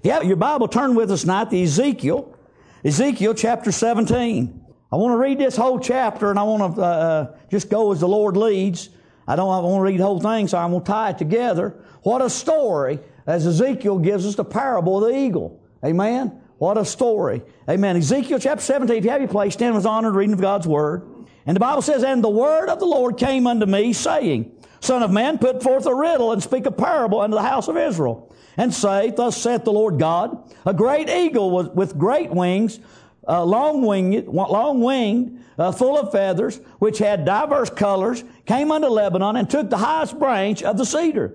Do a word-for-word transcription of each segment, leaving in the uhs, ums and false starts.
Yeah, your Bible, turn with us tonight to Ezekiel. Ezekiel chapter seventeen. I want to read this whole chapter, and I want to uh, just go as the Lord leads. I don't I want to read the whole thing, so I'm going to tie it together. What a story, as Ezekiel gives us the parable of the eagle. Amen? What a story. Amen. Ezekiel chapter seventeen, if you have your place, stand with honor and reading of God's Word. And the Bible says, And the word of the Lord came unto me, saying, Son of man, put forth a riddle, and speak a parable unto the house of Israel. And say, Thus saith the Lord God, A great eagle was with great wings, Uh, long winged, long winged, uh, full of feathers, which had diverse colors, came unto Lebanon and took the highest branch of the cedar.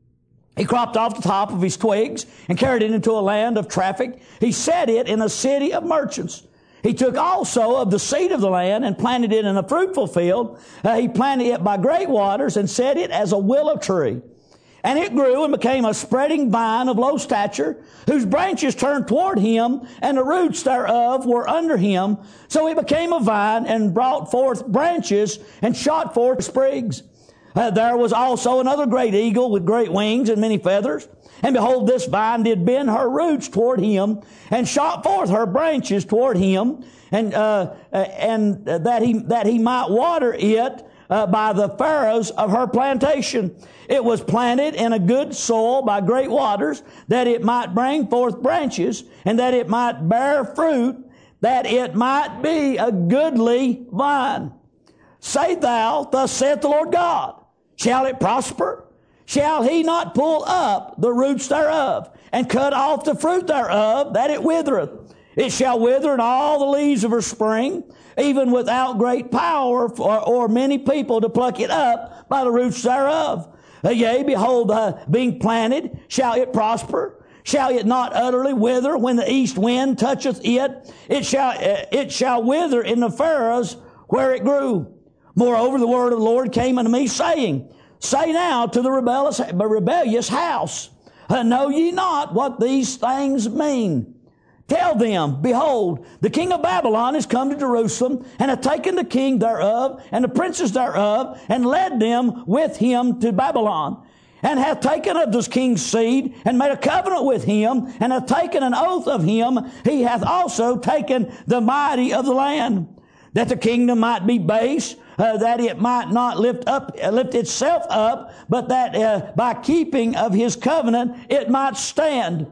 He cropped off the top of his twigs and carried it into a land of traffic. He set it in a city of merchants. He took also of the seed of the land and planted it in a fruitful field. Uh, he planted it by great waters and set it as a willow tree. And it grew and became a spreading vine of low stature, whose branches turned toward him, and the roots thereof were under him. So it became a vine and brought forth branches and shot forth sprigs. Uh, there was also another great eagle with great wings and many feathers. And behold, this vine did bend her roots toward him, and shot forth her branches toward him, and uh, and that he that he might water it uh, by the furrows of her plantation. It was planted in a good soil by great waters, that it might bring forth branches, and that it might bear fruit, that it might be a goodly vine. Say thou, Thus saith the Lord God, Shall it prosper? Shall he not pull up the roots thereof, and cut off the fruit thereof, that it withereth? It shall wither in all the leaves of her spring, even without great power or, or many people to pluck it up by the roots thereof. Yea, behold, uh, being planted, shall it prosper? Shall it not utterly wither when the east wind toucheth it? It shall, uh, it shall wither in the furrows where it grew. Moreover, the word of the Lord came unto me, saying, Say now to the rebellious, rebellious house, uh, Know ye not what these things mean? Tell them, Behold, the king of Babylon is come to Jerusalem, and hath taken the king thereof, and the princes thereof, and led them with him to Babylon, and hath taken of this king's seed, and made a covenant with him, and hath taken an oath of him. He hath also taken the mighty of the land, that the kingdom might be base, uh, that it might not lift up, uh, lift itself up, but that uh, by keeping of his covenant it might stand.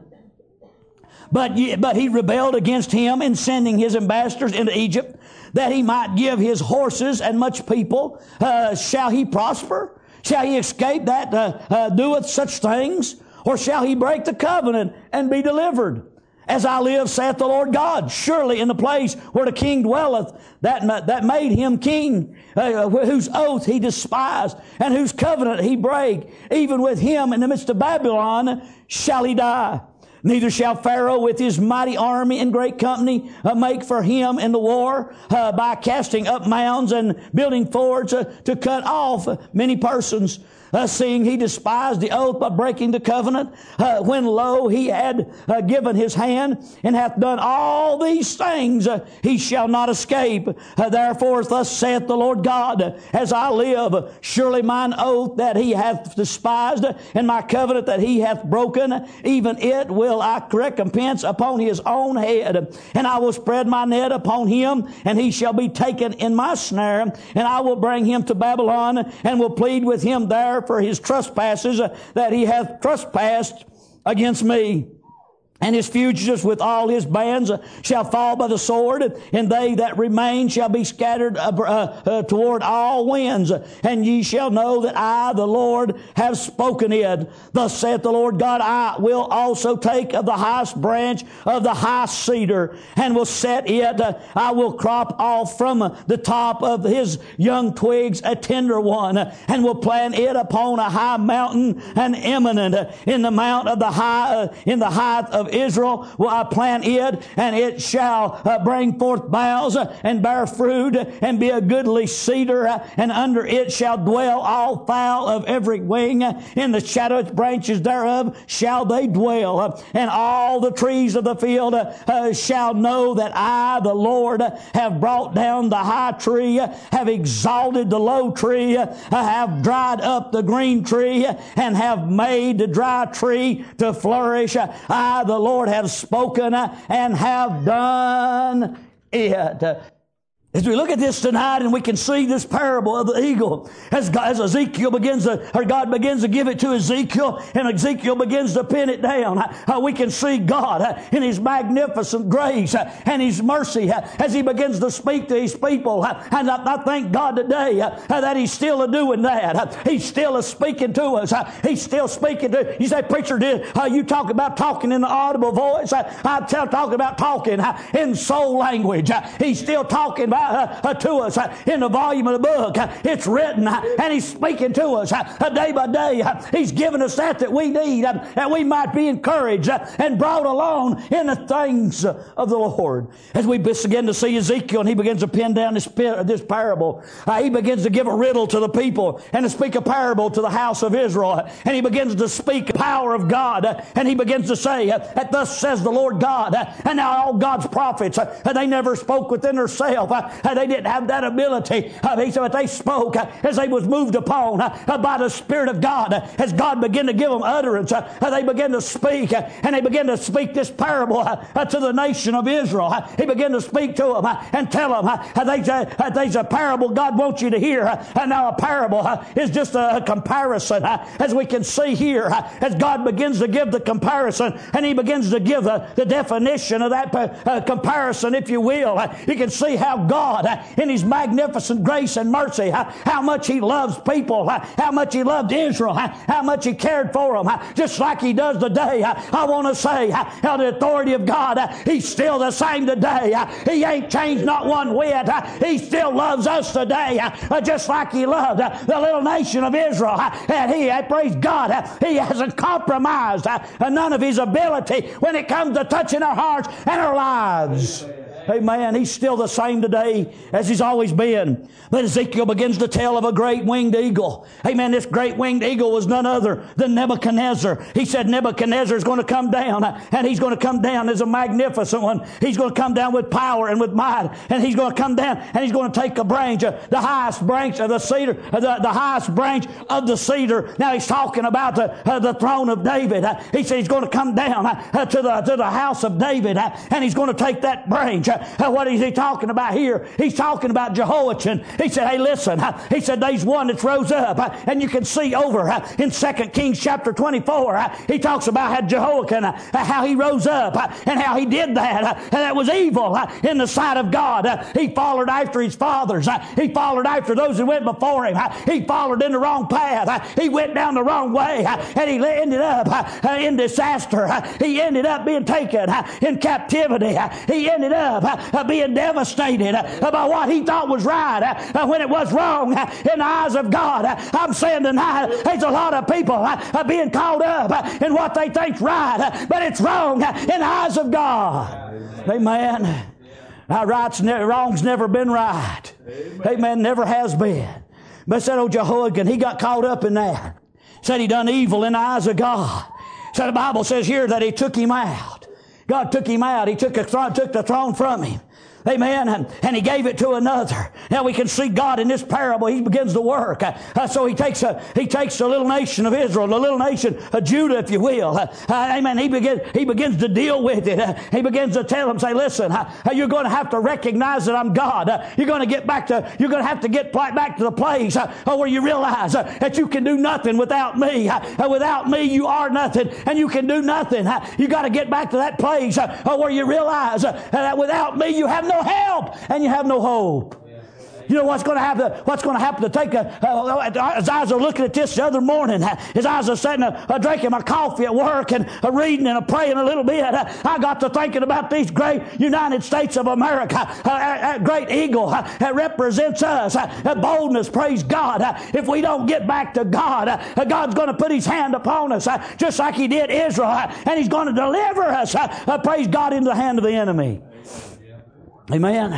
But, ye, but he rebelled against him in sending his ambassadors into Egypt, that he might give his horses and much people. Uh, shall he prosper? Shall he escape that uh, uh, doeth such things? Or shall he break the covenant and be delivered? As I live, saith the Lord God, surely in the place where the king dwelleth, that, that made him king, uh, whose oath he despised, and whose covenant he brake, even with him in the midst of Babylon shall he die. Neither shall Pharaoh with his mighty army and great company uh, make for him in the war uh, by casting up mounds and building forts uh, to cut off many persons. Uh, seeing he despised the oath by breaking the covenant, uh, when lo, he had uh, given his hand and hath done all these things, uh, he shall not escape. Uh, therefore, thus saith the Lord God, as I live, surely mine oath that he hath despised, and my covenant that he hath broken, even it will I recompense upon his own head. And I will spread my net upon him, and he shall be taken in my snare, and I will bring him to Babylon, and will plead with him there for his trespasses uh, that he hath trespassed against me. And his fugitives with all his bands uh, shall fall by the sword, and they that remain shall be scattered uh, uh, uh, toward all winds. And ye shall know that I, the Lord, have spoken it. Thus saith the Lord God, I will also take of the highest branch of the high cedar, and will set it. Uh, I will crop off from the top of his young twigs a tender one, uh, and will plant it upon a high mountain and eminent uh, in the mount of the high, uh, in the height of Israel will I plant it, and it shall uh, bring forth boughs uh, and bear fruit, uh, and be a goodly cedar, uh, and under it shall dwell all fowl of every wing. Uh, in the shadowed branches thereof shall they dwell, uh, and all the trees of the field uh, uh, shall know that I, the Lord, uh, have brought down the high tree, uh, have exalted the low tree, uh, have dried up the green tree, uh, and have made the dry tree to flourish. Uh, I, the Lord have spoken and have done it. As we look at this tonight and we can see this parable of the eagle, as, God, as Ezekiel begins to, or God begins to give it to Ezekiel, and Ezekiel begins to pin it down, uh, we can see God uh, in His magnificent grace uh, and His mercy uh, as He begins to speak to His people. Uh, and I, I thank God today uh, uh, that He's still doing that. Uh, he's still uh, speaking to us. Uh, he's still speaking to, you say, preacher, did uh, you talk about talking in the audible voice? Uh, I tell, talking about talking uh, in soul language. Uh, he's still talking about Uh, uh, to us uh, in the volume of the book. Uh, it's written uh, and He's speaking to us uh, uh, day by day. Uh, he's given us that that we need, uh, that we might be encouraged uh, and brought along in the things uh, of the Lord. As we begin to see Ezekiel and he begins to pin down this, this parable, uh, he begins to give a riddle to the people and to speak a parable to the house of Israel. And he begins to speak the power of God uh, and he begins to say uh, that thus says the Lord God. Uh, and now all God's prophets, uh, they never spoke within themselves. Uh, Uh, they didn't have that ability. Uh, he said, but they spoke uh, as they was moved upon uh, uh, by the Spirit of God. Uh, as God began to give them utterance, uh, uh, they began to speak, uh, and they began to speak this parable uh, uh, to the nation of Israel. Uh, he began to speak to them uh, and tell them, uh, uh, there's, a, uh, there's a parable God wants you to hear. Uh, and now a parable uh, is just a, a comparison. Uh, as we can see here, uh, as God begins to give the comparison, and He begins to give the, the definition of that uh, comparison, if you will, uh, you can see how God God, uh, in His magnificent grace and mercy, uh, how much He loves people, uh, how much He loved Israel, uh, how much He cared for them, uh, just like He does today. Uh, I want to say, uh, how the authority of God, uh, He's still the same today. Uh, he ain't changed not one whit. Uh, he still loves us today, uh, uh, just like He loved uh, the little nation of Israel. Uh, and He, uh, praise God, uh, He hasn't compromised uh, none of His ability when it comes to touching our hearts and our lives. Amen. He's still the same today as He's always been. But Ezekiel begins to tell of a great winged eagle. Amen. This great winged eagle was none other than Nebuchadnezzar. He said Nebuchadnezzar is going to come down, and he's going to come down as a magnificent one. He's going to come down with power and with might, and he's going to come down and he's going to take a branch, uh, the highest branch of the cedar, uh, the, the highest branch of the cedar. Now he's talking about the, uh, the throne of David. Uh, he said he's going to come down uh, to the to the house of David, uh, and he's going to take that branch. Uh, what is he talking about here? He's talking about Jehoiachin. He said, hey, listen. Uh, he said, there's one that rose up. Uh, and you can see over uh, in Second Kings chapter twenty-four, uh, he talks about how Jehoiachin, uh, how he rose up uh, and how he did that. Uh, and that was evil uh, in the sight of God. Uh, he followed after his fathers. Uh, he followed after those who went before him. Uh, he followed in the wrong path. Uh, he went down the wrong way. Uh, and he ended up uh, uh, in disaster. Uh, he ended up being taken uh, in captivity. Uh, he ended up uh, Uh, being devastated uh, by what he thought was right uh, when it was wrong uh, in the eyes of God. Uh, I'm saying tonight there's a lot of people uh, uh, being caught up uh, in what they think's right, uh, but it's wrong uh, in the eyes of God. Amen. Now, right's ne- wrong's never been right. Amen. Amen. Never has been. But said, oh, Jehoiakim, he got caught up in that. Said he done evil in the eyes of God. So the Bible says here that He took him out. God took him out. He took, a th- took the throne from him. Amen. And, and he gave it to another. Now we can see God in this parable. He begins to work. Uh, uh, so he takes a, he takes the little nation of Israel, the little nation of Judah, if you will. Uh, uh, amen. He begins, he begins to deal with it. Uh, he begins to tell them, say, listen, uh, you're going to have to recognize that I'm God. Uh, you're going to get back to, you're going to have to get back to the place uh, where you realize uh, that you can do nothing without me. Uh, without me, you are nothing, and you can do nothing. Uh, you got to get back to that place uh, where you realize uh, that without me, you have no help and you have no hope. You know what's going to happen? What's going to happen to take a? Uh, his eyes are looking at this the other morning. His eyes are sitting, uh, uh, drinking my coffee at work and uh, reading and uh, praying a little bit. Uh, I got to thinking about these great United States of America. Uh, that great eagle uh, that represents us. Uh, that boldness, praise God. Uh, if we don't get back to God, uh, God's going to put His hand upon us, uh, just like He did Israel, uh, and He's going to deliver us. Uh, uh, praise God, into the hand of the enemy. Amen.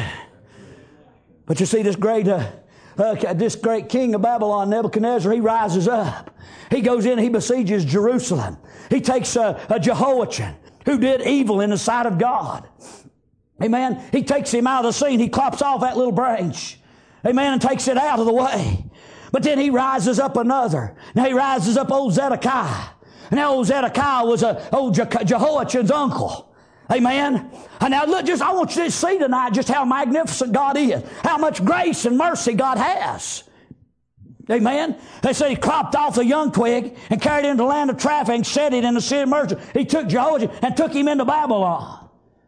But you see, this great, uh, uh, this great king of Babylon, Nebuchadnezzar, he rises up. He goes in, he besieges Jerusalem. He takes uh, uh, Jehoiachin, who did evil in the sight of God. Amen. He takes him out of the scene. He clops off that little branch. Amen. And takes it out of the way. But then he rises up another. Now he rises up old Zedekiah. Now old Zedekiah was a, old Je- Jehoiachin's uncle. Amen. And now look, just I want you to see tonight just how magnificent God is, how much grace and mercy God has. Amen. They said he cropped off a young twig and carried it into the land of traffic and set it in the city of merchants. He took Jehoiachin and took him into Babylon.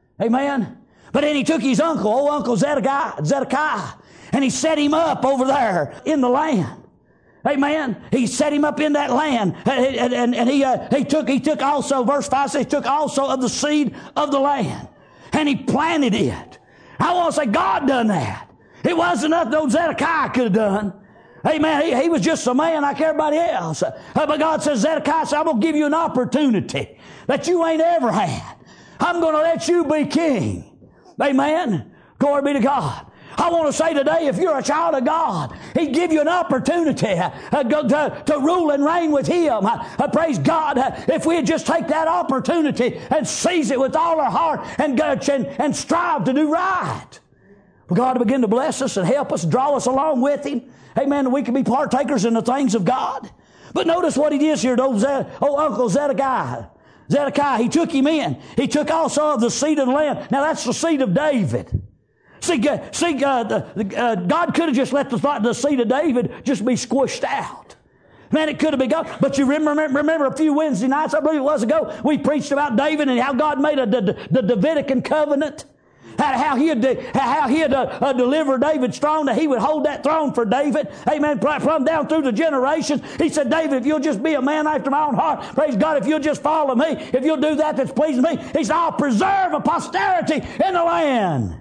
Amen. But then he took his uncle, old Uncle Zedekiah, Zedekiah, and he set him up over there in the land. Amen. He set him up in that land, and, and, and he uh, he took he took also, verse five says, he took also of the seed of the land, and he planted it. I want to say God done that. It wasn't nothing old Zedekiah could have done. Amen. He, he was just a man like everybody else. Uh, but God says, Zedekiah said, I'm going to give you an opportunity that you ain't ever had. I'm going to let you be king. Amen. Glory be to God. I want to say today, if you're a child of God, He'd give you an opportunity uh, to, to rule and reign with Him. Uh, uh, praise God. Uh, if we'd just take that opportunity and seize it with all our heart and, uh, and, and strive to do right. For God to begin to bless us and help us, draw us along with Him. Amen. We can be partakers in the things of God. But notice what He did here to old, Zed, old Uncle Zedekiah. Zedekiah, he took him in. He took also of the seed of the land. Now that's the seed of David. See, uh, see uh, the, uh, God could have just let the, the seed of David just be squished out. Man, it could have been God. But you remember, remember a few Wednesday nights, I believe it was ago, we preached about David and how God made a, the, the Davidic covenant. How he had, how he had uh, uh, delivered David's throne, that he would hold that throne for David. Amen. From down through the generations. He said, David, if you'll just be a man after my own heart, praise God, if you'll just follow me, if you'll do that that's pleasing me, he said, I'll preserve a posterity in the land.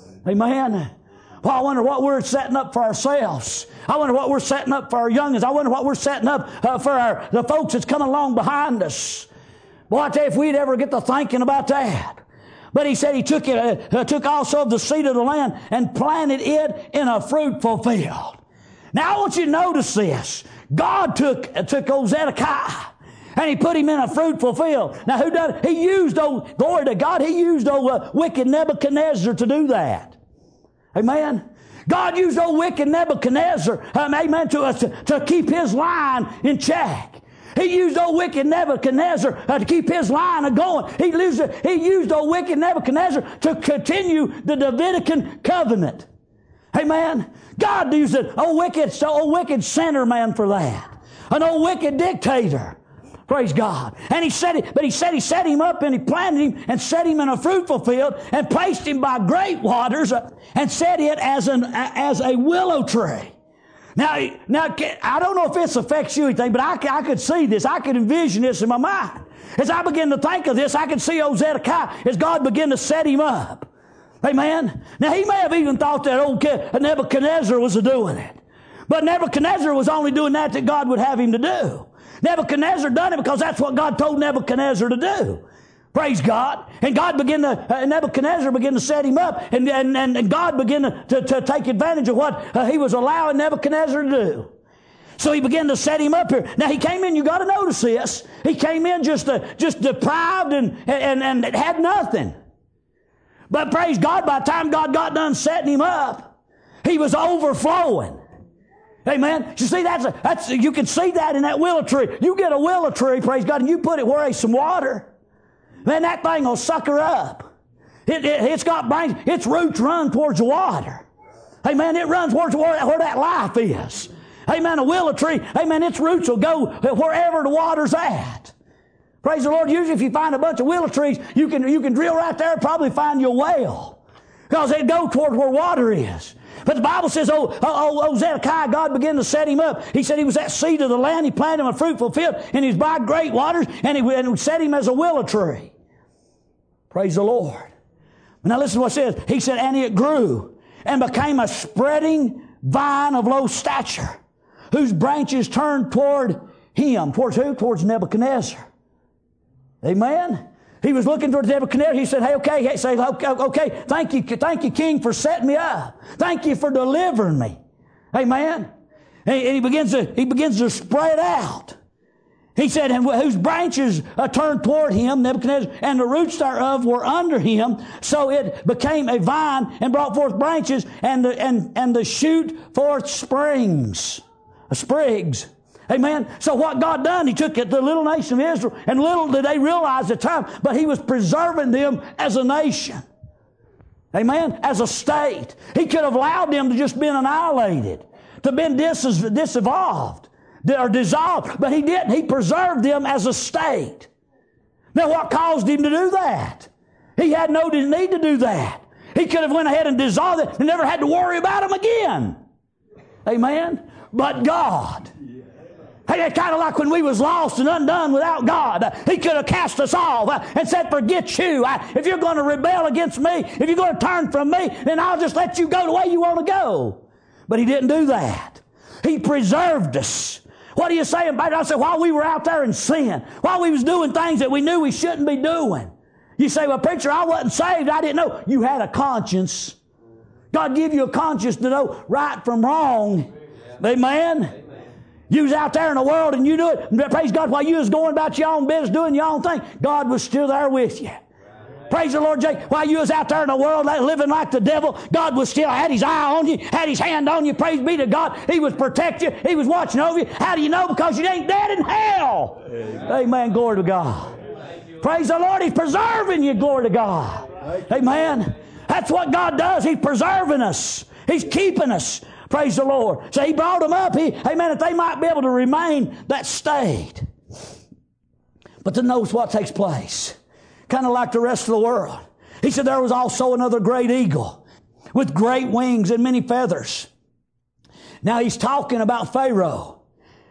Amen. Well, I wonder what we're setting up for ourselves. I wonder what we're setting up for our youngins. I wonder what we're setting up uh, for our, the folks that's coming along behind us. Boy, I tell you, if we'd ever get to thinking about that. But he said he took it, uh, took also of the seed of the land and planted it in a fruitful field. Now I want you to notice this. God took, uh, took old Zedekiah and he put him in a fruitful field. Now who done it? He used old, glory to God, he used old uh, wicked Nebuchadnezzar to do that. Amen. God used old wicked Nebuchadnezzar, um, amen, to, uh, to, to keep his line in check. He used old wicked Nebuchadnezzar uh, to keep his line going. He used, he used old wicked Nebuchadnezzar to continue the Davidic covenant. Amen. God used an old wicked, so old wicked sinner man for that. An old wicked dictator. Praise God. And he said it, but he said he set him up and he planted him and set him in a fruitful field and placed him by great waters uh, and set it as an as a willow tree. Now, now, I don't know if this affects you or anything, but I, I could see this. I could envision this in my mind. As I begin to think of this, I could see old Zedekiah as God began to set him up. Amen. Now, he may have even thought that old Nebuchadnezzar was doing it. But Nebuchadnezzar was only doing that that God would have him to do. Nebuchadnezzar done it because that's what God told Nebuchadnezzar to do. Praise God. And God began to, uh, Nebuchadnezzar began to set him up, and, and, and God began to, to, to take advantage of what uh, he was allowing Nebuchadnezzar to do. So he began to set him up here. Now he came in, you got to notice this. He came in just, uh, just deprived and, and, and had nothing. But praise God, by the time God got done setting him up, he was overflowing. Amen. You see, that's, a, that's you can see that in that willow tree. You get a willow tree, praise God, and you put it where there's some water. Man, that thing will suck her up. It, it, it's got brains. Its roots run towards the water. Amen. It runs towards where, where that life is. Amen. A willow tree. Amen. Its roots will go wherever the water's at. Praise the Lord. Usually if you find a bunch of willow trees, you can, you can drill right there and probably find you a well. Because they go towards where water is. But the Bible says, oh, oh, oh, oh, Zedekiah, God began to set him up. He said he was that seed of the land. He planted him a fruitful field, and he was by great waters, and he and set him as a willow tree. Praise the Lord. Now listen to what it says. He said, and it grew and became a spreading vine of low stature, whose branches turned toward him. Towards who? Towards Nebuchadnezzar. Amen. He was looking towards Nebuchadnezzar. He said, hey, okay, hey, say, okay, okay, thank you, thank you, King, for setting me up. Thank you for delivering me. Amen. And he begins to, he begins to spread out. He said, and whose branches uh, turned toward him, Nebuchadnezzar, and the roots thereof were under him. So it became a vine and brought forth branches, and the, and, and the shoot forth springs, uh, sprigs. Amen. So what God done, He took it, the little nation of Israel, and little did they realize at the time, but He was preserving them as a nation. Amen. As a state. He could have allowed them to just been annihilated, to been dis- disevolved, or dissolved, but He didn't. He preserved them as a state. Now what caused Him to do that? He had no need to do that. He could have went ahead and dissolved it and never had to worry about them again. Amen. But God. Hey, it's kind of like when we was lost and undone without God. He could have cast us off and said, forget you. If you're going to rebel against me, if you're going to turn from me, then I'll just let you go the way you want to go. But He didn't do that. He preserved us. What are you saying about it? I said, while we were out there in sin, while we was doing things that we knew we shouldn't be doing. You say, well, preacher, I wasn't saved. I didn't know. You had a conscience. God gave you a conscience to know right from wrong. Amen. Amen. You was out there in the world and you knew it. And praise God, while you was going about your own business, doing your own thing, God was still there with you. Praise the Lord, Jake. While you was out there in the world living like the devil, God was still had His eye on you, had His hand on you. Praise be to God. He was protecting you. He was watching over you. How do you know? Because you ain't dead in hell. Amen. Amen. Glory to God. Praise the Lord. He's preserving you. Glory to God. Amen. That's what God does. He's preserving us. He's keeping us. Praise the Lord. So He brought them up. He, amen, that they might be able to remain that state. But then notice what takes place. Kind of like the rest of the world. He said there was also another great eagle with great wings and many feathers. Now He's talking about Pharaoh.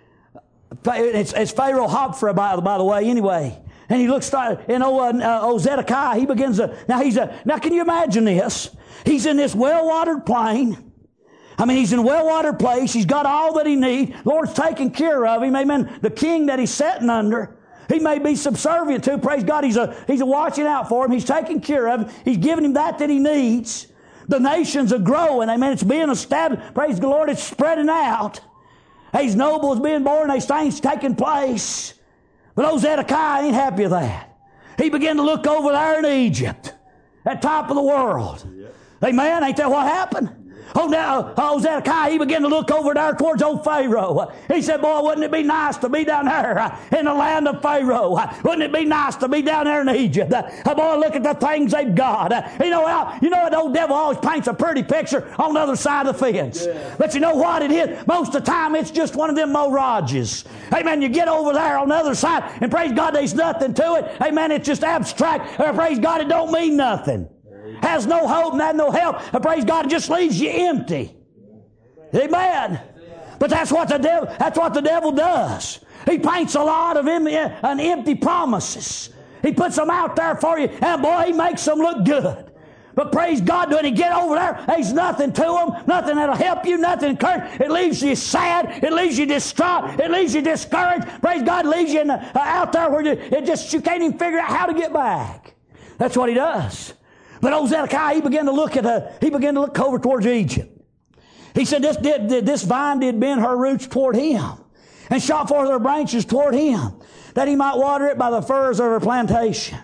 It's, it's Pharaoh Hopra, by, by the way, anyway. And he looks, and old, uh, old Zedekiah, he begins to, now he's a, now can you imagine this? He's in this well-watered plain. I mean, he's in a well-watered place. He's got all that he needs. The Lord's taking care of him. Amen. The king that he's sitting under, he may be subservient to. Praise God. He's a, he's a watching out for him. He's taking care of him. He's giving him that that he needs. The nations are growing. Amen. It's being established. Praise the Lord. It's spreading out. These nobles being born. These things taking place. But old Zedekiah ain't happy with that. He began to look over there in Egypt, at top of the world. Yep. Amen. Ain't that what happened? Oh, now, oh, Zedekiah, he began to look over there towards old Pharaoh. He said, boy, wouldn't it be nice to be down there in the land of Pharaoh? Wouldn't it be nice to be down there in Egypt? Boy, look at the things they've got. You know, you know, the old devil always paints a pretty picture on the other side of the fence. Yeah. But you know what it is? Most of the time, it's just one of them mirages. Amen. You get over there on the other side, and praise God, there's nothing to it. Amen. It's just abstract. Or praise God, it don't mean nothing. Has no hope and has no help. And praise God, it just leaves you empty. Amen. But that's what the devil, that's what the devil does. He paints a lot of em- an empty promises. He puts them out there for you, and boy, he makes them look good. But praise God, when you get over there, there's nothing to them, nothing that'll help you, nothing encourage. It leaves you sad. It leaves you distraught. It leaves you discouraged. Praise God, leaves you in the, uh, out there where you, it just you can't even figure out how to get back. That's what he does. But old Zedekiah, he began to look at a, he began to look over towards Egypt. He said, this, did, this vine did bend her roots toward him and shot forth her branches toward him, that he might water it by the furrows of her plantation.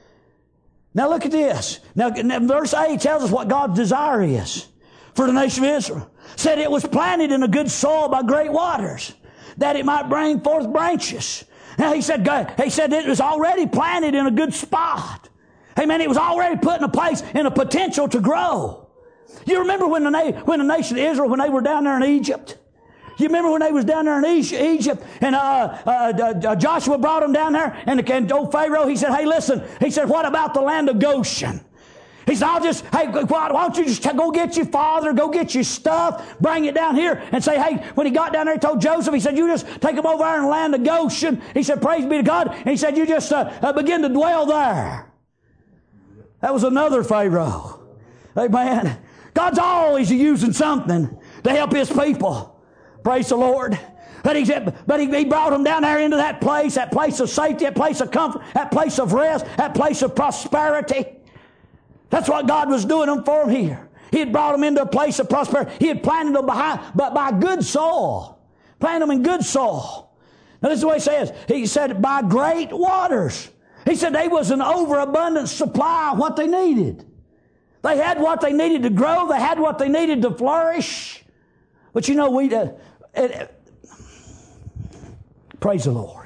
Now look at this. Now verse eight tells us what God's desire is for the nation of Israel. Said it was planted in a good soil by great waters, that it might bring forth branches. Now he said, he said it was already planted in a good spot. Amen. It was already put in a place, in a potential to grow. You remember when the, na- when the nation of Israel, when they were down there in Egypt? You remember when they was down there in Egypt, and uh, uh, uh, Joshua brought them down there, and, the, and old Pharaoh, he said, hey, listen, he said, what about the land of Goshen? He said, I'll just, hey, why don't you just go get your father, go get your stuff, bring it down here, and say, hey, when he got down there, he told Joseph, he said, you just take them over there in the land of Goshen. He said, praise be to God. And he said, you just uh, uh, begin to dwell there. That was another Pharaoh. Amen. God's always using something to help His people. Praise the Lord. But he said, but he, he brought them down there into that place, that place of safety, that place of comfort, that place of rest, that place of prosperity. That's what God was doing them for them here. He had brought them into a place of prosperity. He had planted them behind, but by good soil. Planted them in good soil. Now this is what he says. He said, by great waters. He said they was an overabundant supply of what they needed. They had what they needed to grow. They had what they needed to flourish. But you know, we... Uh, it, Praise the Lord.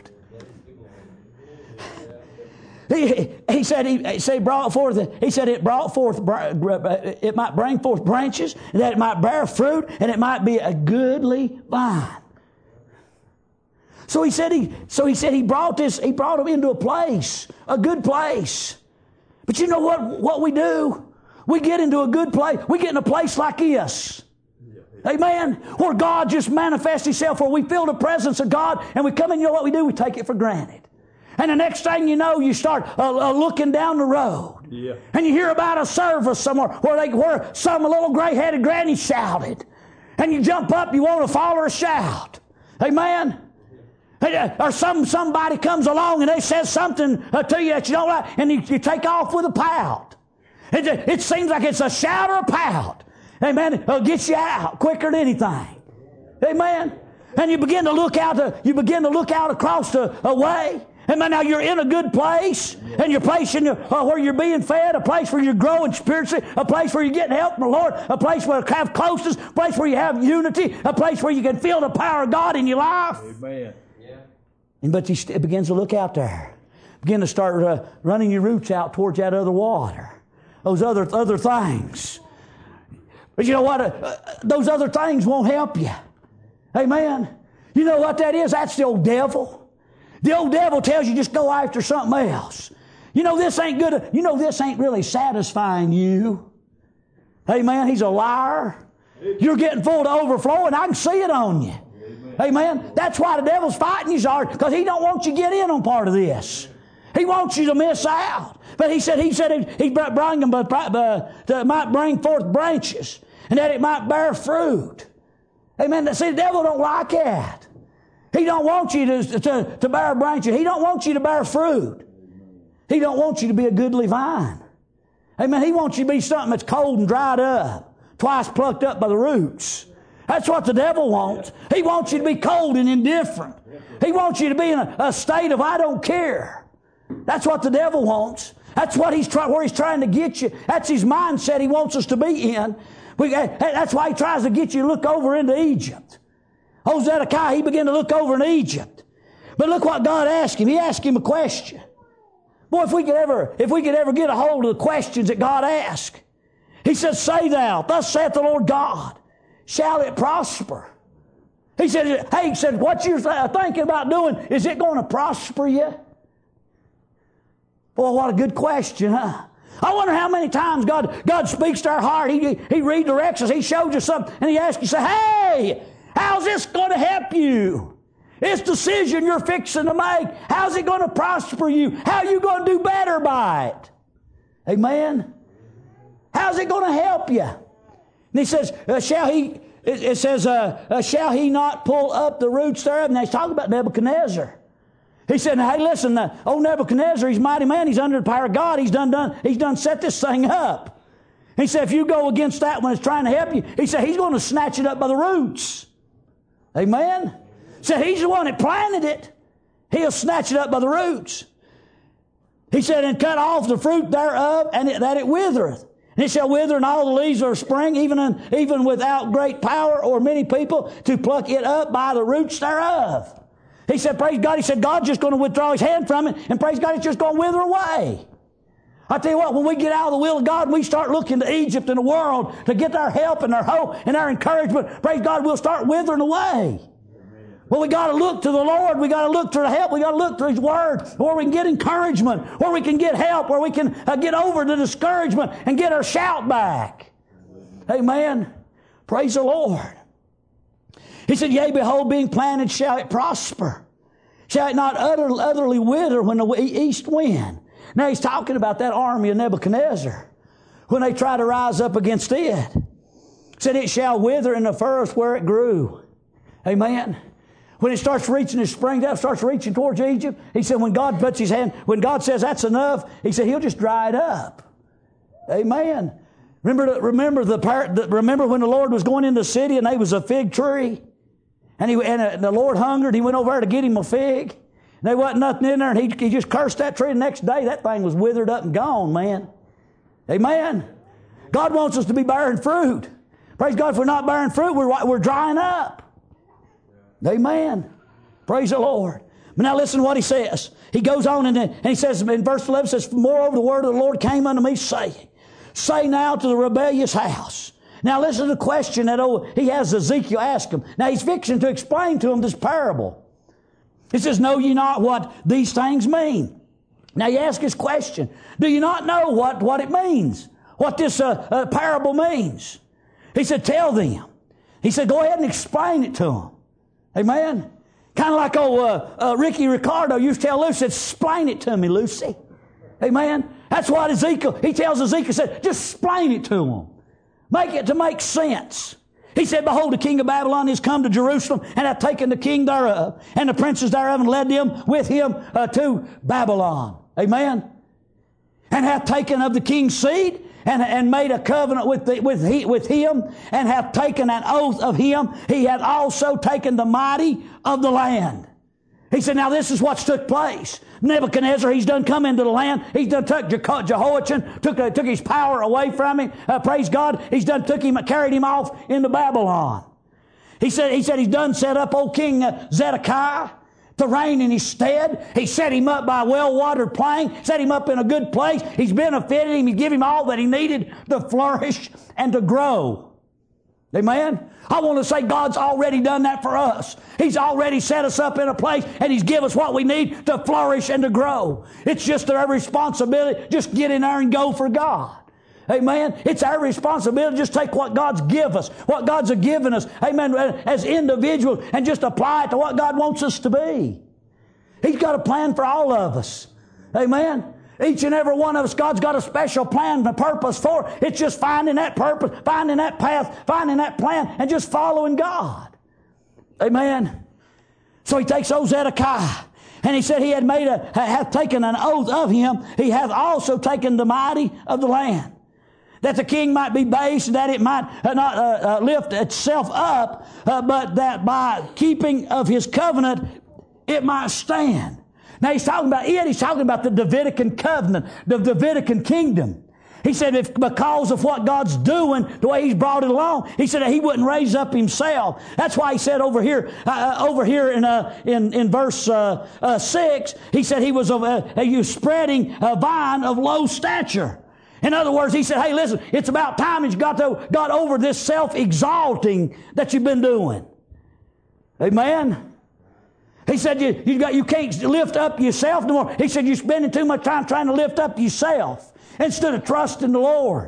He, he said he, he said brought forth. He said it brought forth. It might bring forth branches, and that it might bear fruit, and it might be a goodly vine. So he said he. So he said he brought this. He brought them into a place, a good place. But you know what? What we do? We get into a good place. We get in a place like this. Amen. Where God just manifests Himself, where we feel the presence of God, and we come in. You know what we do? We take it for granted. And the next thing you know, you start uh, uh, looking down the road. Yeah. And you hear about a service somewhere where they, where some little gray-headed granny shouted. And you jump up, you want to follow her shout. Amen? Or some somebody comes along and they says something uh, to you that you don't like, and you, you take off with a pout. It, it seems like it's a shout or a pout. Amen? It'll get you out quicker than anything. Amen? And you begin to look out, to, you begin to look out across the a way. Amen. Now you're in a good place, and you're place in your, uh, where you're being fed, a place where you're growing spiritually, a place where you're getting help from the Lord, a place where you have closeness, a place where you have unity, a place where you can feel the power of God in your life. Amen. Yeah. And but you st- it begins to look out there, begin to start uh, running your roots out towards that other water, those other other things. But you know what? Uh, uh, those other things won't help you. Amen. You know what that is? That's the old devil. The old devil tells you just go after something else. You know this ain't good. You know this ain't really satisfying you. Amen. He's a liar. You're getting full to overflow, and I can see it on you. Amen. Amen. That's why the devil's fighting you so hard, because he don't want you to get in on part of this. He wants you to miss out. But he said he said he bring them, but it might bring forth branches, and that it might bear fruit. Amen. See, the devil don't like that. He don't want you to, to, to bear branches. He don't want you to bear fruit. He don't want you to be a goodly vine. Amen. He wants you to be something that's cold and dried up, twice plucked up by the roots. That's what the devil wants. He wants you to be cold and indifferent. He wants you to be in a, a state of I don't care. That's what the devil wants. That's what he's trying, where he's trying to get you. That's his mindset he wants us to be in. We, that's why he tries to get you to look over into Egypt. Zedekiah, he began to look over in Egypt. But look what God asked him. He asked him a question. Boy, if we could ever, if we could ever get a hold of the questions that God asked. He said, say thou, thus saith the Lord God, shall it prosper? He said, hey, he said, what you're thinking about doing, is it going to prosper you? Boy, what a good question, huh? I wonder how many times God, God speaks to our heart. He, he redirects us. He shows us something, and He asks you, say, hey, how's this going to help you? This decision you're fixing to make, how's it going to prosper you? How are you going to do better by it? Amen? How's it going to help you? And he says, uh, shall he, it, it says, uh, uh, shall he not pull up the roots thereof? And he's talking about Nebuchadnezzar. He said, hey, listen, uh, old Nebuchadnezzar, he's a mighty man. He's under the power of God. He's done, done, he's done set this thing up. He said, if you go against that when it's trying to help you, he said, he's going to snatch it up by the roots. Amen? Said he's the one that planted it. He'll snatch it up by the roots. He said, and cut off the fruit thereof, and it, that it withereth. And it shall wither, and all the leaves are spring, even in, even without great power or many people to pluck it up by the roots thereof. He said, praise God. He said, God's just going to withdraw His hand from it, and praise God, it's just going to wither away. I tell you what, when we get out of the will of God, we start looking to Egypt and the world to get our help and our hope and our encouragement. Praise God, we'll start withering away. Well, we got to look to the Lord. We got to look to the help. We got to look to His Word, where we can get encouragement, where we can get help, where we can uh, get over the discouragement and get our shout back. Amen. Praise the Lord. He said, yea, behold, being planted shall it prosper. Shall it not utter, utterly wither when the east wind? Now he's talking about that army of Nebuchadnezzar. When they try to rise up against it. Said it shall wither in the first where it grew. Amen. When it starts reaching, it springs up, starts reaching towards Egypt. He said when God puts His hand, when God says that's enough, He said He'll just dry it up. Amen. Remember, remember the part, remember when the Lord was going into the city and there was a fig tree? And, he, and the Lord hungered. He went over there to get him a fig. And there wasn't nothing in there. And he, he just cursed that tree. The next day, that thing was withered up and gone, man. Amen. God wants us to be bearing fruit. Praise God, if we're not bearing fruit, we're, we're drying up. Amen. Praise the Lord. But now listen to what he says. He goes on and, and he says in verse eleven, says, moreover the word of the Lord came unto me, saying, say now to the rebellious house. Now listen to the question that oh, he has Ezekiel ask him. Now he's fixing to explain to him this parable. He says, know ye not what these things mean? Now you ask his question. Do you not know what, what it means? What this uh, uh, parable means? He said, tell them. He said, go ahead and explain it to them. Amen? Kind of like old uh, uh, Ricky Ricardo used to tell Lucy, explain it to me, Lucy. Amen? That's what Ezekiel, he tells Ezekiel, said, just explain it to them. Make it to make sense. He said, behold, the king of Babylon is come to Jerusalem, and hath taken the king thereof, and the princes thereof, and led them with him uh, to Babylon. Amen? And hath taken of the king's seed, and, and made a covenant with, the, with, he, with him, and hath taken an oath of him. He hath also taken the mighty of the land. He said, now this is what's took place. Nebuchadnezzar, he's done come into the land. He's done took Jehoiachin, took, uh, took his power away from him. Uh, praise God. He's done took him, carried him off into Babylon. He said, he said he's done set up old King uh, Zedekiah to reign in his stead. He set him up by a well-watered plain, set him up in a good place. He's benefited him. He gave him all that he needed to flourish and to grow. Amen? I want to say God's already done that for us. He's already set us up in a place and He's given us what we need to flourish and to grow. It's just our responsibility. Just get in there and go for God. Amen. It's our responsibility to just take what God's given us, what God's given us, amen, as individuals, and just apply it to what God wants us to be. He's got a plan for all of us. Amen. Each and every one of us, God's got a special plan and purpose for. It's just finding that purpose, finding that path, finding that plan, and just following God. Amen. So he takes old Zedekiah, and he said he had made a, hath taken an oath of him. He hath also taken the mighty of the land, that the king might be base, and that it might uh, not uh, uh, lift itself up, uh, but that by keeping of his covenant it might stand. Now he's talking about it, he's talking about the Davidican covenant, the Davidican kingdom. He said if because of what God's doing, the way He's brought it along, He said that He wouldn't raise up Himself. That's why He said over here, uh, over here in uh, in, in verse uh, uh, six, He said He was a, a, a spreading a vine of low stature. In other words, He said, hey, listen, it's about time that you got, to, got over this self-exalting that you've been doing. Amen? He said, you, you, got, you can't lift up yourself no more. He said, you're spending too much time trying to lift up yourself instead of trusting the Lord.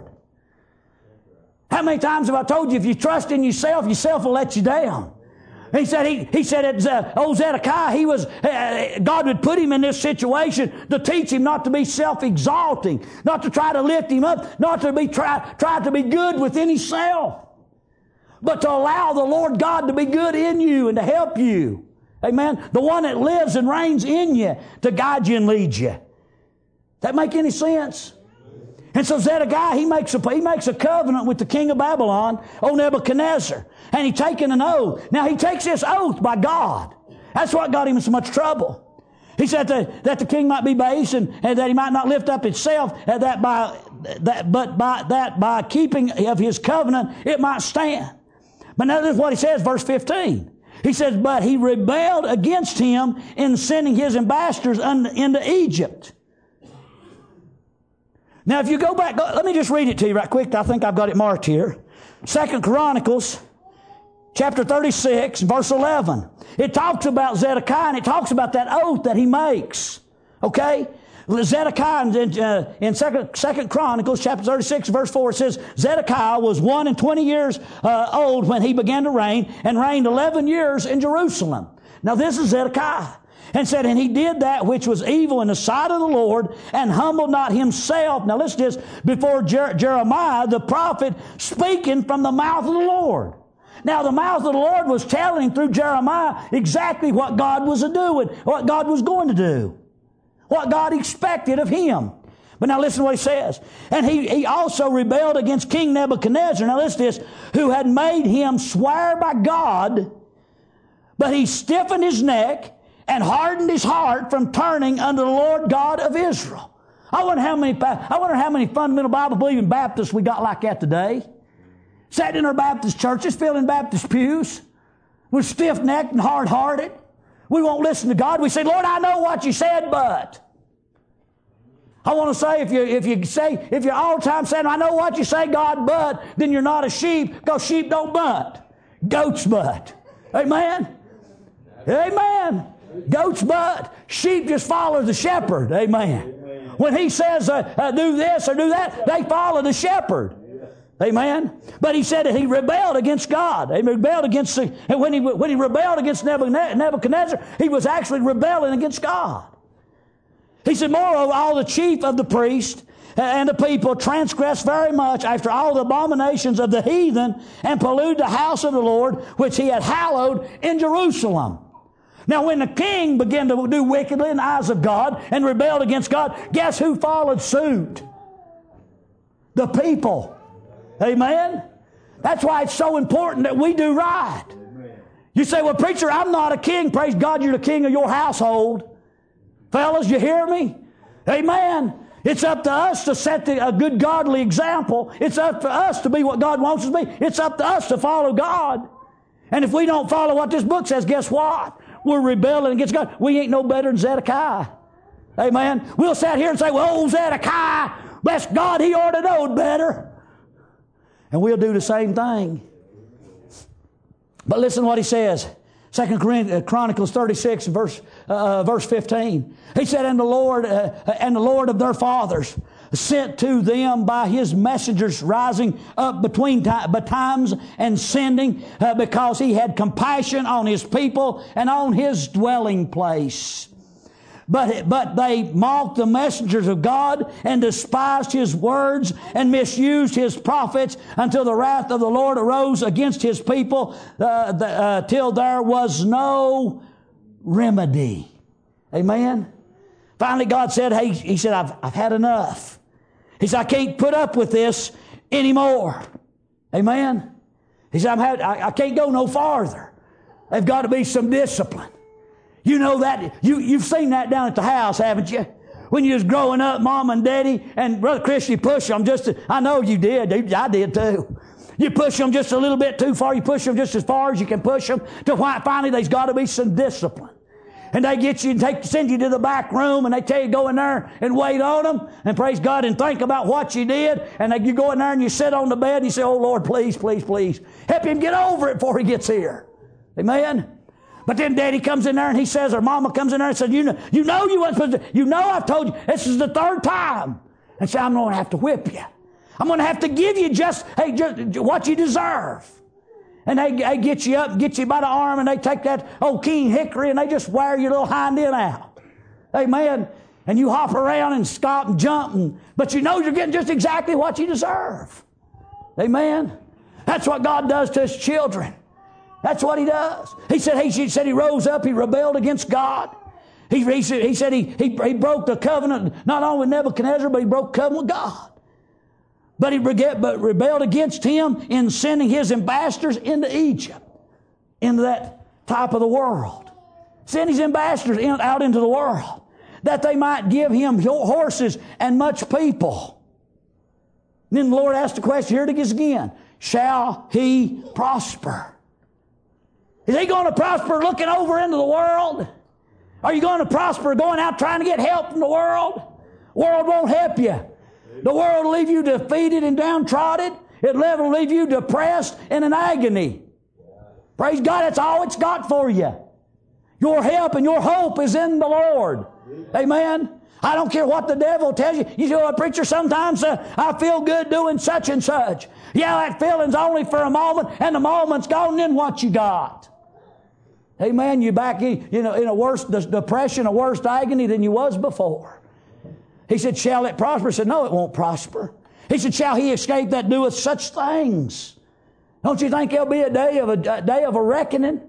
How many times have I told you, if you trust in yourself, yourself will let you down? He said, he, he said, it's, uh, old Zedekiah, he was, uh, God would put him in this situation to teach him not to be self-exalting, not to try to lift him up, not to be try, try to be good within himself, but to allow the Lord God to be good in you and to help you. Amen. The one that lives and reigns in you to guide you and lead you. That make any sense? And so Zedekiah, he makes a, he makes a covenant with the king of Babylon, old Nebuchadnezzar. And he taken an oath. Now he takes this oath by God. That's what got him in so much trouble. He said that, that the king might be base and, and that he might not lift up himself, and that by that, but by that by keeping of his covenant it might stand. But notice what he says, verse fifteen. He says, but he rebelled against him in sending his ambassadors into Egypt. Now, if you go back, let me just read it to you right quick. I think I've got it marked here. Second Chronicles, chapter thirty-six, verse eleven. It talks about Zedekiah, and it talks about that oath that he makes. Okay? Zedekiah in, uh, in Second, Second Chronicles, chapter thirty-six, verse four, it says, Zedekiah was one and twenty years uh, old when he began to reign, and reigned eleven years in Jerusalem. Now, this is Zedekiah. And said, and he did that which was evil in the sight of the Lord, and humbled not himself. Now listen to this, before Jer- Jeremiah the prophet, speaking from the mouth of the Lord. Now the mouth of the Lord was telling through Jeremiah exactly what God was doing, what God was going to do, what God expected of him. But now listen to what he says. And he, he also rebelled against King Nebuchadnezzar. Now listen to this, who had made him swear by God, but he stiffened his neck and hardened his heart from turning unto the Lord God of Israel. I wonder how many, I wonder how many fundamental Bible-believing Baptists we got like that today. Sat in our Baptist churches, filling Baptist pews. We're stiff-necked and hard-hearted. We won't listen to God. We say, Lord, I know what you said, but. I want to say, if you if you say, if you're all the time saying, I know what you say, God, but, then you're not a sheep, because sheep don't butt. Goats butt. Amen? Amen. Goats butt. Sheep just follow the shepherd. Amen. When he says, uh, uh, do this or do that, they follow the shepherd. Amen. But he said that he rebelled against God. He rebelled against the, and when he when he rebelled against Nebuchadnezzar, he was actually rebelling against God. He said, moreover, all the chief of the priests and the people transgressed very much after all the abominations of the heathen, and polluted the house of the Lord, which he had hallowed in Jerusalem. Now, when the king began to do wickedly in the eyes of God and rebelled against God, guess who followed suit? The people. Amen? That's why it's so important that we do right. You say, well, preacher, I'm not a king. Praise God, you're the king of your household. Fellas, you hear me? Amen. It's up to us to set the, a good godly example. It's up to us to be what God wants us to be. It's up to us to follow God. And if we don't follow what this book says, guess what? We're rebelling against God. We ain't no better than Zedekiah. Amen. We'll sit here and say, well, old Zedekiah, bless God, he ought to know better. And we'll do the same thing. But listen to what he says. Second Chronicles thirty-six, verse uh, verse fifteen. He said, "And the Lord uh, and the Lord of their fathers sent to them by His messengers, rising up between times and sending, uh, because He had compassion on His people and on His dwelling place. But, but they mocked the messengers of God and despised His words and misused His prophets until the wrath of the Lord arose against His people, uh, the, uh, till there was no remedy." Amen? Finally, God said, hey, He said, I've, I've had enough. He said, I can't put up with this anymore. Amen? He said, I'm had, I, I can't go no farther. There's got to be some discipline. You know that, you, you've seen that down at the house, haven't you? When you was growing up, Mom and Daddy and Brother Chris, you push them just, to, I know you did, I did too. You push them just a little bit too far, you push them just as far as you can push them, till finally there's got to be some discipline. And they get you and take, send you to the back room, and they tell you go in there and wait on them, and praise God and think about what you did. And they, you go in there and you sit on the bed and you say, oh Lord, please, please, please, help him get over it before he gets here. Amen? But then Daddy comes in there and he says, or Mama comes in there and says, you know, you know you weren't supposed to, you know I've told you, this is the third time. And say, I'm going to have to whip you. I'm going to have to give you just, hey, just what you deserve. And they, they get you up, get you by the arm, and they take that old King Hickory and they just wear your little hind end out. Amen. And you hop around and scop and jump, and, but you know you're getting just exactly what you deserve. Amen. That's what God does to His children. That's what He does. He said he, he said he rose up, he rebelled against God. He, he, said, he said he, he, he broke the covenant, not only with Nebuchadnezzar, but he broke covenant with God. But he but rebelled against Him in sending His ambassadors into Egypt, into that type of the world. Send His ambassadors in, out into the world, that they might give Him horses and much people. And then the Lord asked the question, here it is again, shall He prosper? Is He going to prosper looking over into the world? Are you going to prosper going out trying to get help from the world? The world won't help you. The world will leave you defeated and downtrodden. It'll never leave you depressed and in agony. Praise God, that's all it's got for you. Your help and your hope is in the Lord. Amen. I don't care what the devil tells you. You know, a preacher, sometimes uh, I feel good doing such and such. Yeah, that feeling's only for a moment, and the moment's gone, and then what you got? Amen. You're back in, you know, in a worse depression, a worse agony than you was before. He said, shall it prosper? He said, no, it won't prosper. He said, shall he escape that doeth such things? Don't you think there'll be a day of a, a day of a reckoning?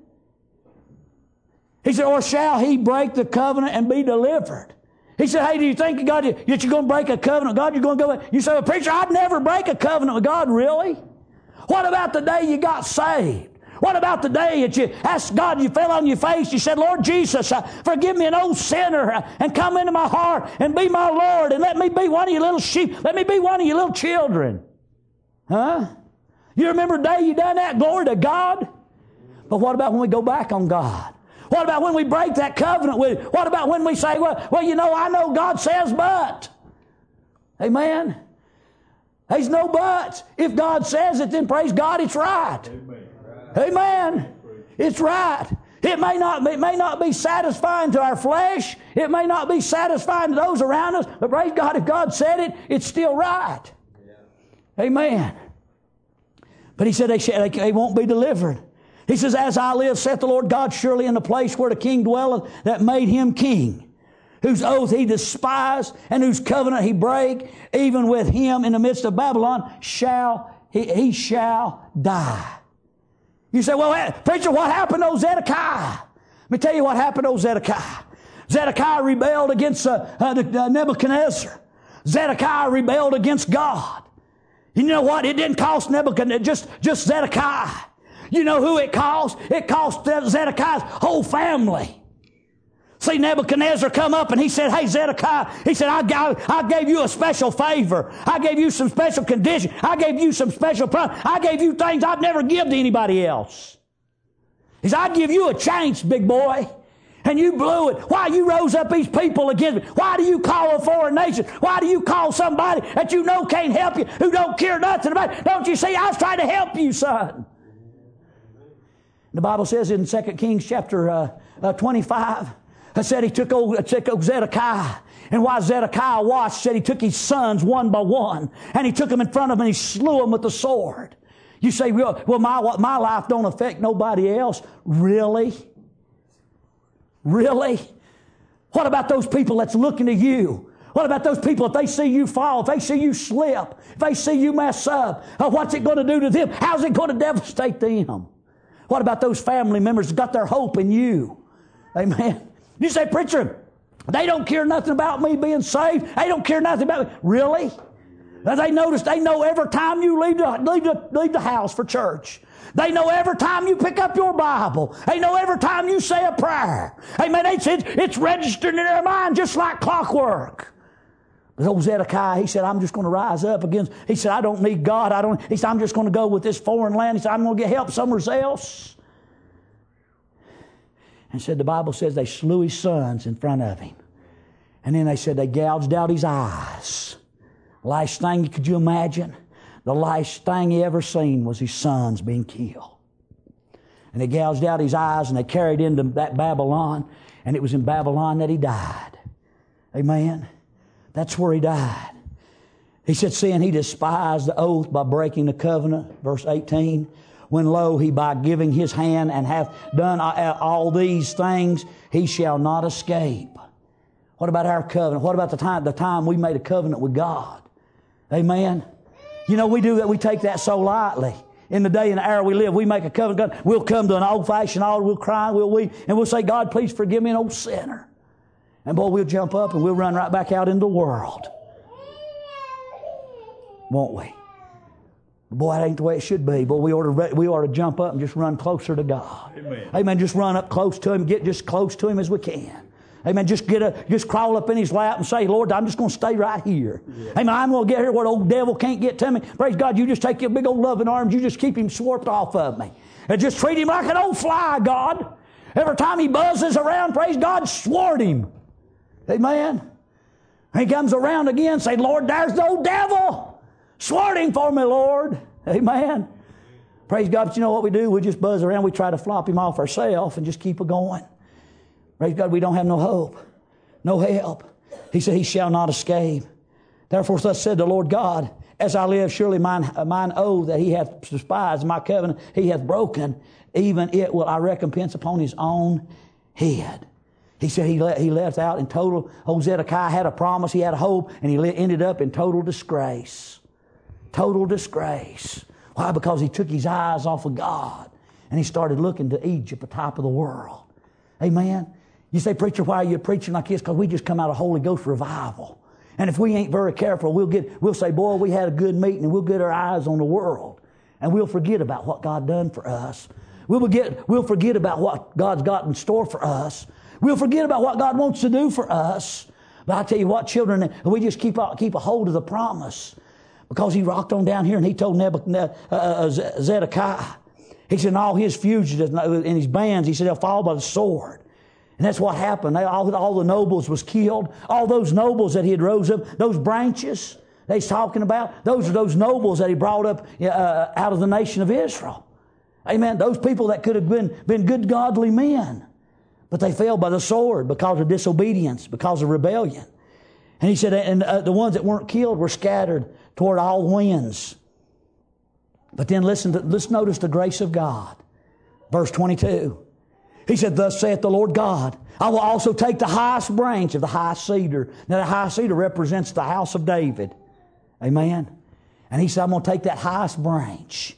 He said, or shall he break the covenant and be delivered? He said, hey, do you think God, that you're going to break a covenant with God? You're going to go, you say, well, preacher, I'd never break a covenant with God, really? What about the day you got saved? What about the day that you asked God, you fell on your face, you said, Lord Jesus, uh, forgive me an old sinner, uh, and come into my heart and be my Lord, and let me be one of your little sheep. Let me be one of your little children. Huh? You remember the day you done that? Glory to God. But what about when we go back on God? What about when we break that covenant with Him? What about when we say, well, well, you know, I know God says but. Amen? There's no buts. If God says it, then praise God, it's right. Amen. Amen. It's right. It may not be, it may not be satisfying to our flesh. It may not be satisfying to those around us. But praise God, if God said it, it's still right. Yeah. Amen. But He said they, they, they won't be delivered. He says, as I live, saith the Lord God, surely in the place where the king dwelleth that made him king, whose oath he despised and whose covenant he brake, even with him in the midst of Babylon, shall he, he shall die. You say, well, preacher, what happened to Zedekiah? Let me tell you what happened to Zedekiah. Zedekiah rebelled against uh, uh, Nebuchadnezzar. Zedekiah rebelled against God. You know what? It didn't cost Nebuchadnezzar, just, just Zedekiah. You know who it cost? It cost Zedekiah's whole family. See, Nebuchadnezzar come up and he said, hey, Zedekiah, he said, I, I, I gave you a special favor. I gave you some special condition. I gave you some special promise. I gave you things I'd never give to anybody else. He said, I'd give you a chance, big boy. And you blew it. Why you rose up these people against me? Why do you call a foreign nation? Why do you call somebody that you know can't help you, who don't care nothing about it? Don't you see, I was trying to help you, son. The Bible says in Second Kings chapter uh, uh, twenty-five, it said he took old, took old Zedekiah. And while Zedekiah watched, said he took his sons one by one. And he took them in front of him and he slew them with the sword. You say, well, well my, my life don't affect nobody else. Really? Really? What about those people that's looking to you? What about those people if they see you fall, if they see you slip, if they see you mess up? Uh, what's it going to do to them? How's it going to devastate them? What about those family members that got their hope in you? Amen. You say, preacher, they don't care nothing about me being saved. They don't care nothing about me. Really? They notice, they know every time you leave the, leave the, leave the house for church. They know every time you pick up your Bible. They know every time you say a prayer. Amen. It's, it's registered in their mind just like clockwork. But old Zedekiah, he said, I'm just going to rise up against, he said, I don't need God. I don't, he said, I'm just going to go with this foreign land. He said, I'm going to get help somewhere else. And said the Bible says they slew his sons in front of him. And then they said they gouged out his eyes. Last thing, could you imagine? The last thing he ever seen was his sons being killed. And they gouged out his eyes and they carried into that Babylon. And it was in Babylon that he died. Amen. That's where he died. He said, seeing he despised the oath by breaking the covenant, verse eighteen, when lo, he by giving his hand and hath done all these things, he shall not escape. What about our covenant? What about the time, the time we made a covenant with God? Amen. You know, we do that. We take that so lightly. In the day and the hour we live, we make a covenant. God, we'll come to an old-fashioned altar. We'll cry. We'll weep. And we'll say, God, please forgive me, an old sinner. And boy, we'll jump up and we'll run right back out into the world. Won't we? Boy, that ain't the way it should be. Boy, we ought to, we ought to jump up and just run closer to God. Amen. Amen. Just run up close to Him. Get just close to Him as we can. Amen. Just get a, just crawl up in His lap and say, Lord, I'm just going to stay right here. Yeah. Amen. I'm going to get here where the old devil can't get to me. Praise God. You just take your big old loving arms. You just keep him swarped off of me. And just treat him like an old fly, God. Every time he buzzes around, praise God, swart him. Amen. And he comes around again, say, Lord, there's the old devil. Swart him for me, Lord. Amen. Praise God. But you know what we do? We just buzz around. We try to flop him off ourselves and just keep it going. Praise God, we don't have no hope, no help. He said, he shall not escape. Therefore, thus said the Lord God, as I live, surely mine, mine oath that he hath despised, my covenant he hath broken, even it will I recompense upon his own head. He said he, le- he left out in total, old Zedekiah had a promise, he had a hope, and he le- ended up in total disgrace. Total disgrace. Why? Because he took his eyes off of God, and he started looking to Egypt, the top of the world. Amen. You say, preacher, why are you preaching like this? Because we just come out of Holy Ghost revival. And if we ain't very careful, we'll get, we'll say, boy, we had a good meeting, and we'll get our eyes on the world. And we'll forget about what God done for us. We'll forget, we'll forget about what God's got in store for us. We'll forget about what God wants to do for us. But I tell you what, children, we just keep, keep a hold of the promise. Because he rocked on down here and he told Nebuchadnezzar, uh, Zedekiah, He said, and all his fugitives and his bands, he said, they'll fall by the sword. And that's what happened. They, all, all the nobles was killed. All those nobles that he had rose up, those branches that he's talking about, those are those nobles that he brought up uh, out of the nation of Israel. Amen. Those people that could have been, been good, godly men. But they fell by the sword because of disobedience, because of rebellion. And he said, and uh, the ones that weren't killed were scattered toward all winds. But then listen to, let's notice the grace of God. Verse twenty-two. He said, thus saith the Lord God, I will also take the highest branch of the high cedar. Now the high cedar represents the house of David. Amen. And he said, I'm going to take that highest branch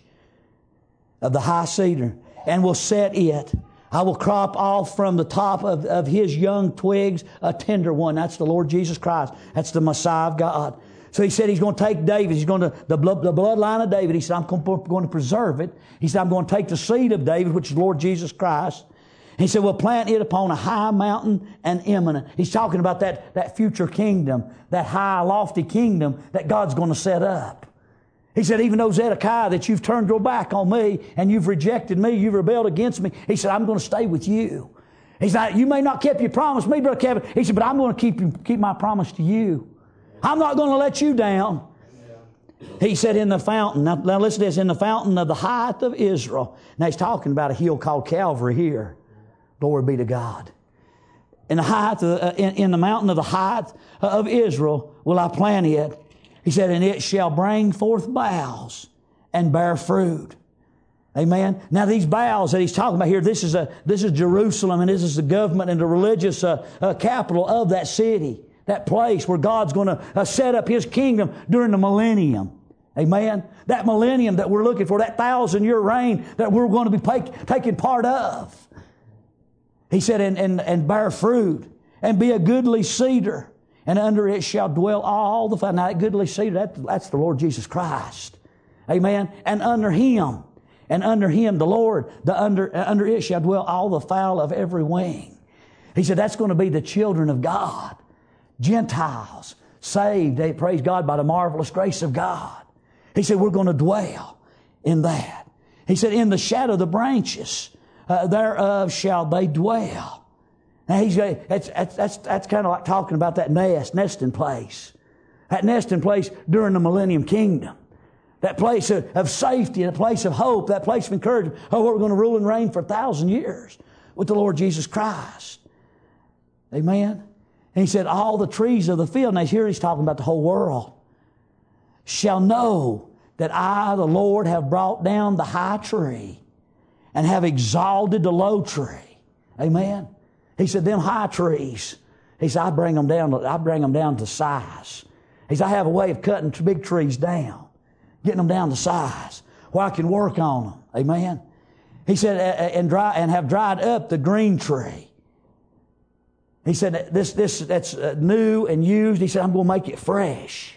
of the high cedar and will set it. I will crop off from the top of, of his young twigs a tender one. That's the Lord Jesus Christ. That's the Messiah of God. So he said he's going to take David. He's going to, the, blood, the bloodline of David. He said, I'm going to preserve it. He said, I'm going to take the seed of David, which is Lord Jesus Christ. He said, we'll plant it upon a high mountain and eminent. He's talking about that, that future kingdom, that high, lofty kingdom that God's going to set up. He said, even though Zedekiah, that you've turned your back on me and you've rejected me, you've rebelled against me. He said, I'm going to stay with you. He said, you may not keep your promise to me, Brother Kevin. He said, but I'm going to keep, keep my promise to you. I'm not going to let you down. He said, in the fountain, now, now listen to this, in the fountain of the height of Israel. Now he's talking about a hill called Calvary here. Glory be to God. In the height, of, uh, in, in the mountain of the height of Israel will I plant it. He said, and it shall bring forth boughs and bear fruit. Amen. Now these boughs that he's talking about here, this is a this is Jerusalem, and this is the government and the religious uh, uh, capital of that city, that place where God's going to uh, set up His kingdom during the millennium. Amen. That millennium that we're looking for, that thousand year reign that we're going to be take, taking part of. He said, and, and, and bear fruit, and be a goodly cedar, and under it shall dwell all the fowl. Now that goodly cedar, that, that's the Lord Jesus Christ. Amen. And under Him, and under Him, the Lord, the under, under it shall dwell all the fowl of every wing. He said, that's going to be the children of God. Gentiles, saved, they praise God by the marvelous grace of God. He said, we're going to dwell in that. He said, in the shadow of the branches, Uh, thereof shall they dwell. Now he's that's that's that's, that's kind of like talking about that nest, nesting place, that nesting place during the millennium kingdom, that place of, of safety, that place of hope, that place of encouragement. Oh, we're going to rule and reign for a thousand years with the Lord Jesus Christ. Amen. And he said, all the trees of the field. Now here he's talking about the whole world. Shall know that I, the Lord, have brought down the high tree and have exalted the low tree. Amen. He said, them high trees, he said, I bring them down, I bring them down to size. He said, I have a way of cutting big trees down, getting them down to size, where I can work on them. Amen. He said, and dry, and have dried up the green tree. He said, this, this, that's new and used. He said, I'm going to make it fresh.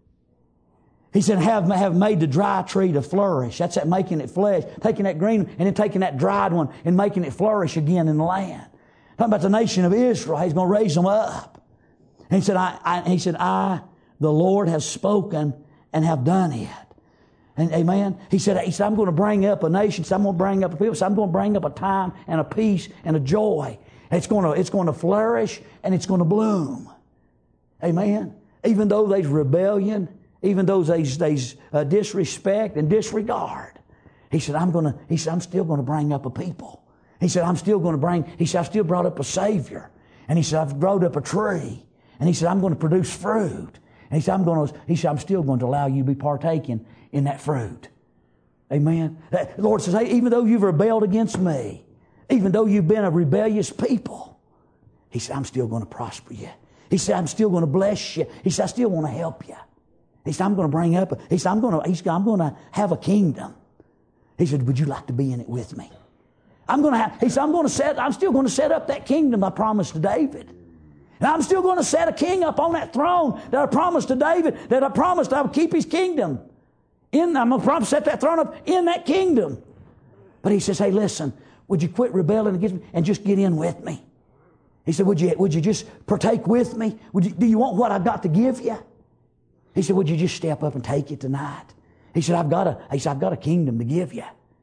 He said, have, have made the dry tree to flourish. That's that making it flesh. Taking that green and then taking that dried one and making it flourish again in the land. Talking about the nation of Israel. He's going to raise them up. And he said, I, I, he said, I, the Lord, have spoken and have done it. And amen. He said, he said, I'm going to bring up a nation. He said, I'm going to bring up a people. So I'm going to bring up a time and a peace and a joy. It's going to, it's going to flourish and it's going to bloom. Amen. Even though there's rebellion, even though there's, there's uh, disrespect and disregard, he said, I'm going to, he said, I'm still going to bring up a people. He said, I'm still going to bring, he said, I've still brought up a Savior. And he said, I've brought up a tree. And he said, I'm going to produce fruit. And he said, I'm going to, he said, I'm still going to allow you to be partaking in that fruit. Amen. The Lord says, hey, even though you've rebelled against me, even though you've been a rebellious people, he said, I'm still going to prosper you. He said, I'm still going to bless you. He said, I still want to help you. He said, I'm going to bring up, he said, I'm going to, he said, I'm going to have a kingdom. He said, would you like to be in it with me? I'm going to have, he said, I'm going to set, I'm still going to set up that kingdom I promised to David. And I'm still going to set a king up on that throne that I promised to David, that I promised I would keep his kingdom. In, I'm going to promise set that throne up in that kingdom. But he says, hey, listen, would you quit rebelling against me and just get in with me? He said, would you, would you just partake with me? Would you, do you want what I've got to give you? He said, would you just step up and take it tonight? He said, I've got a, he said, I've got a kingdom to give you.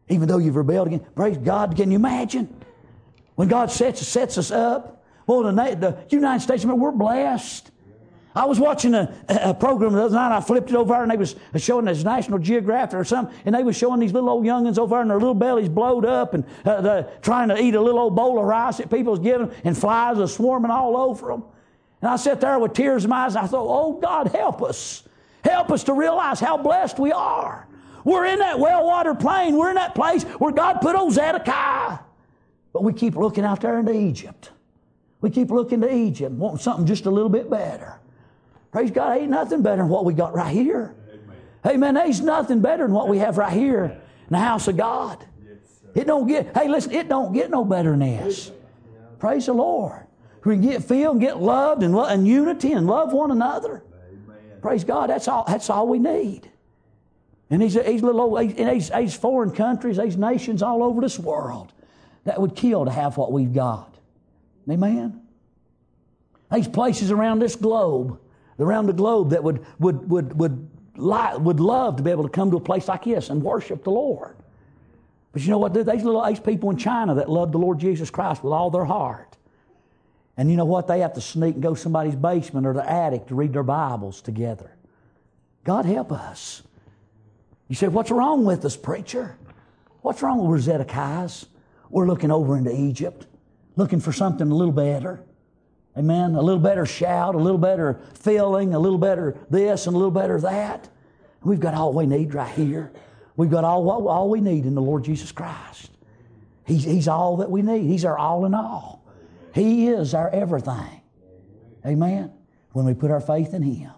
Even though you've rebelled again. Praise God. Can you imagine? When God sets, sets us up. Well, the, the United States, we're blessed. I was watching a, a program the other night. I flipped it over and they was showing this National Geographic or something, and they was showing these little old youngins over there and their little bellies blowed up and uh, the, trying to eat a little old bowl of rice that people was giving, and flies are swarming all over them. And I sat there with tears in my eyes and I thought, oh God, help us. Help us to realize how blessed we are. We're in that well-watered plain. We're in that place where God put old Zedekiah. But we keep looking out there into Egypt. We keep looking to Egypt, wanting something just a little bit better. Praise God, ain't nothing better than what we got right here. Amen. There's nothing better than what we have right here in the house of God. It don't get, hey, listen, it don't get no better than this. Praise the Lord. We can get feel and get loved and, lo- and unity and love one another. Praise God, that's all, that's all we need. And these, these little old, these, these foreign countries, these nations all over this world, that would kill to have what we've got. Amen. These places around this globe, around the globe that would would would would li- would love to be able to come to a place like this and worship the Lord. But you know what? These little these people in China that love the Lord Jesus Christ with all their heart. And you know what? They have to sneak and go to somebody's basement or the attic to read their Bibles together. God help us. You say, what's wrong with us, preacher? What's wrong with Zedekiah's? We're looking over into Egypt, looking for something a little better. Amen. A little better shout, a little better feeling, a little better this and a little better that. We've got all we need right here. We've got all all we need in the Lord Jesus Christ. He's, he's all that we need. He's our all in all. He is our everything. Amen. When we put our faith in Him.